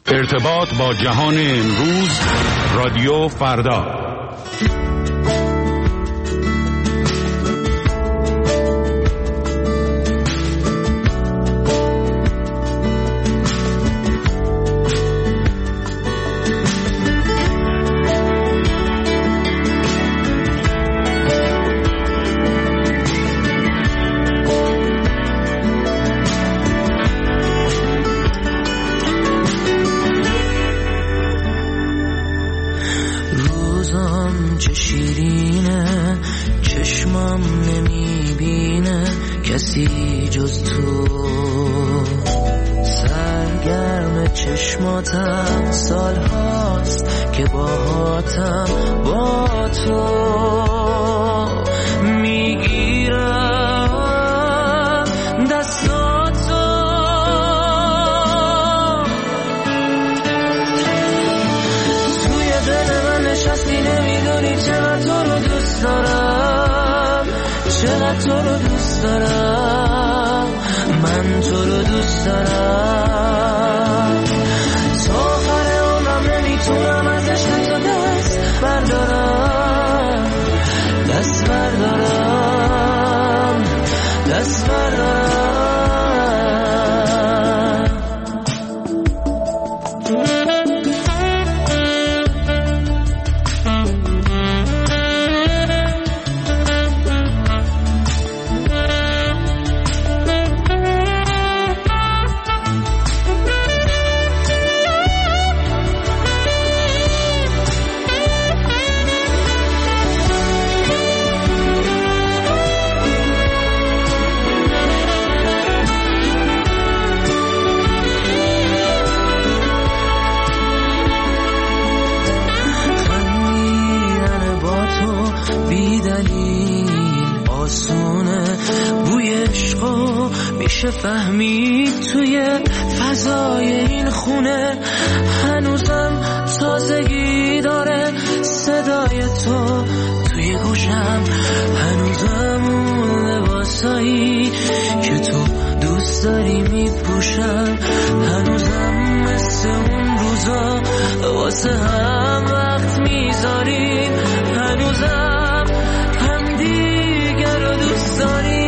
ارتباط با جهان امروز، رادیو فردا. چه شیرینه چشمم نمیبینه کسی جز تو، سرگرم چشماتم سال هاست که باهاتم با تو میگیرم دستاتو، توی دل من نشستی نمیدونی چقدر تو رو دوست دارم، چقدر تو رو دوست دارم، من تو رو دوست دارم، تا آخر عمرم نمیتونم از عشق تو دست بردارم، دست بردارم، دست بردارم. میشه فهمید توی فضای این خونه هنوزم تازگی داره صدای تو توی گوشم، هنوزم اون لباسایی که تو دوست داری میپوشم، هنوزم مثل اون روزا واسه هم وقت میذاریم، هنوزم هم دیگر رو دوست داریم.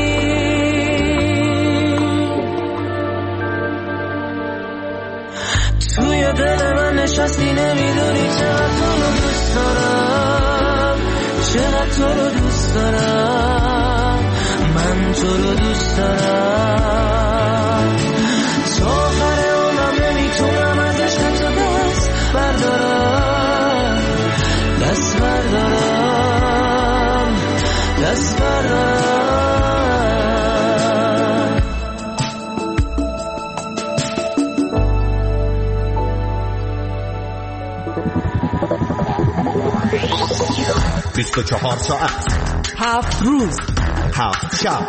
توی دل من نشستی نمیدونی چقدر تو رو دوست دارم، چقدر تو رو دوست دارم، من تو رو دوست دارم، تا آخر عمرم نمیتونم از عشق تو دست بردارم، دست بردارم، دست بردارم. بیست و 24 ساعت 7 روز 7 شب،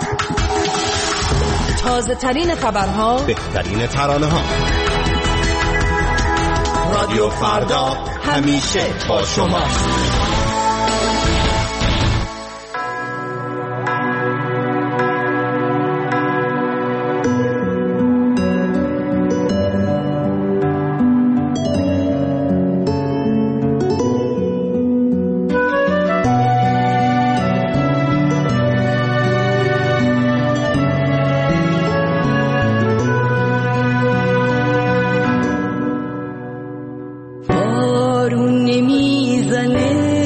تازه ترین خبرها، بهترین ترانه ها. رادیو فردا همیشه با شما. بارون نمیزنه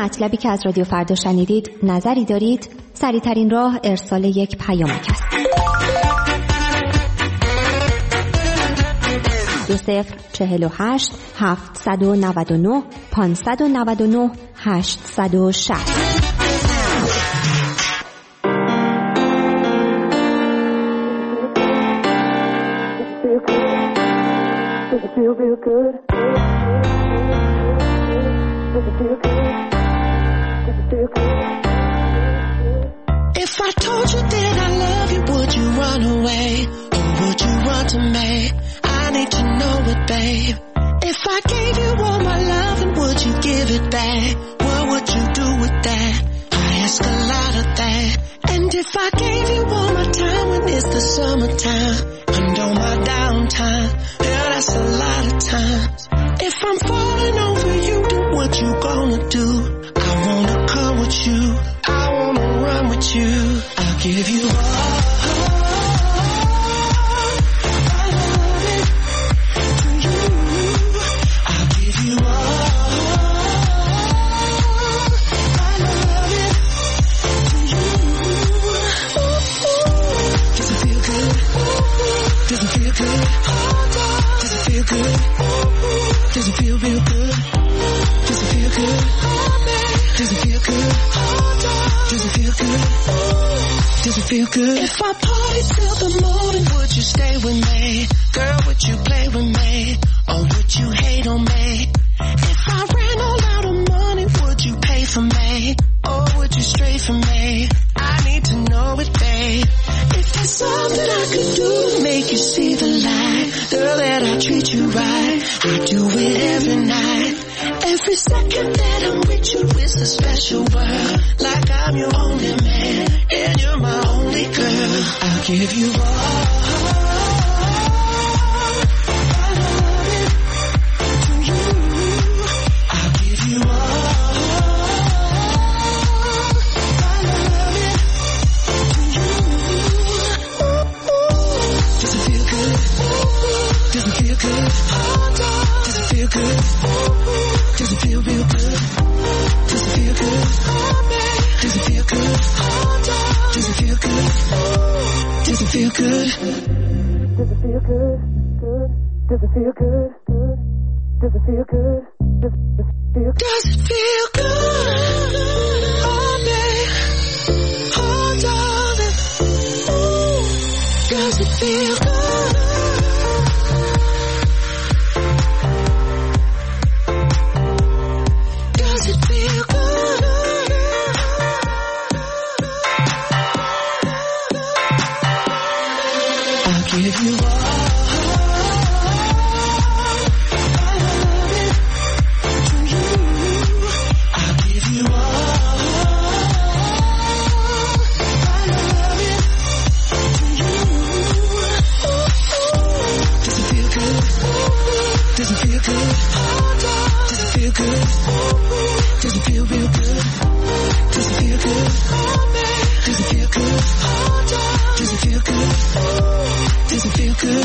مطلبی که از رادیو فردا شنیدید نظری دارید؟ سریع‌ترین راه ارسال یک پیامک است. 2048 799 599 860. Feel real good. Does it feel good? Does it feel good? If I told you that I love you, would you run away? Or would you run to me? I need to know it, babe. If I gave you all my love, and would you give it back? What would you do with that? I ask a lot of that. And if I gave you all my time when it's the summertime, and all my downtime, yeah, that's a lot of times. If I'm falling over you, then what you gonna do? I wanna come with you, I wanna run with you. I'll give you all I love it for you. I'll give you all I love it for you. Does it feel good? Does it feel good? Does it feel good? Does it feel real good? Does it feel good? Does it feel good? Does it feel good? Does it feel good? If I party till the morning, would you stay with me? Girl, would you play with me? Or would you hate on me? If I ran all out of money, would you pay for me? Or would you stray from me? I need to know it, babe. If there's something I could do to make you see the light, girl, that I treat you right, I do it every night. Every second that I'm with you is a special world, like I'm your only man, and you're my only girl. I'll give you all I love it for you. I'll give you all I love it for you. Does it feel good? Does it feel good? Does it feel good? Does it feel real good? Does it feel good? Does it feel good? Does it feel good? Does it feel good? Does it feel good? Does it feel good? Does it feel good? Does it feel good? Oh, babe. Oh, darling. Ooh. Does it feel good? Does it feel good? I'll give you all I love it for you. I'll give you all I love it for you. Does it feel good? Does it feel good? Does it feel good? Does it feel real good? Does it feel good? Does it feel good? Does it feel good? Does it feel good?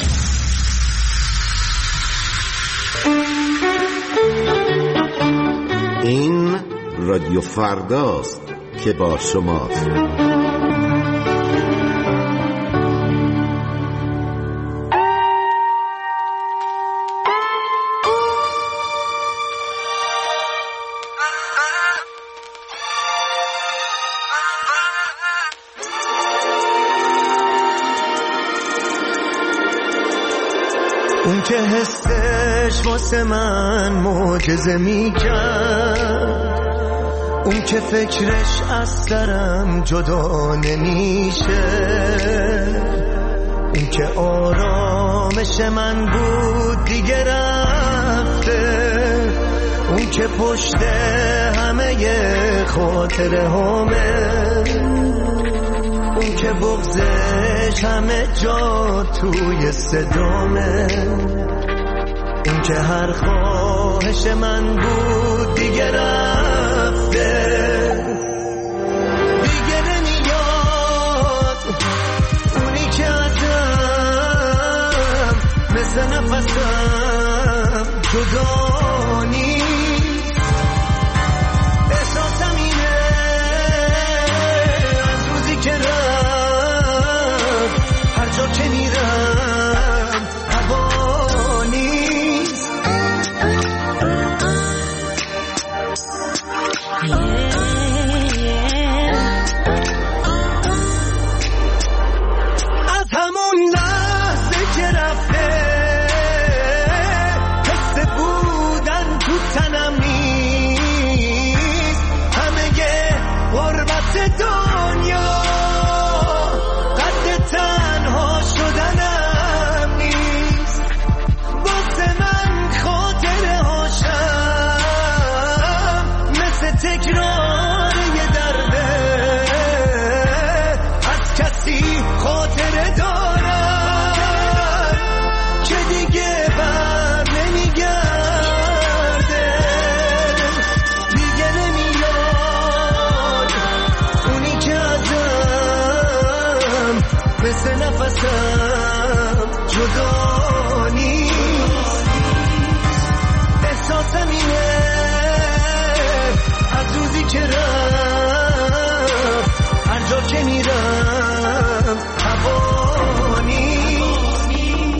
این رادیو فرداست که با شماست. اون که حسش واسه من معجزه میکرد، اون که فکرش از سرم جدا نمیشه، اون که آرامش من بود دیگه رفته، اون که پشت همه خاطره همه، اون که بغضش همه جا توی صدامه، اون که هر خواهش من بود دیگه رفته، دیگه نمیاد اونی که ازم مثل نفسم جدا نیست، دنیا قد تنها شدنم نیست، واسه من خاطره هاشم مثل تکرار یه درده، از کسی خاطره دارم که دیگه بر نمیگرده، دیگه نمیاد اونی که ازم مثل نفسم جدا نیست. احساسم اینه از روزی که رفت هر جا که میرم هوا نیست.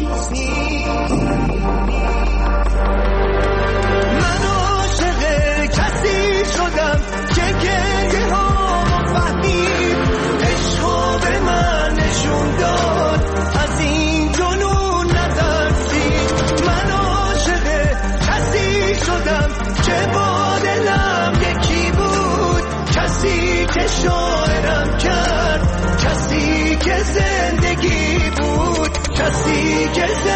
من عاشق کسی شدم که گریه ها فهمید، عشقو به من نشون داد، از این جنون نترسید. من عاشق کسی شدم که با دلم یکی بود، کسی که شاعرم کرد، کسی که زندگی بود، کسی که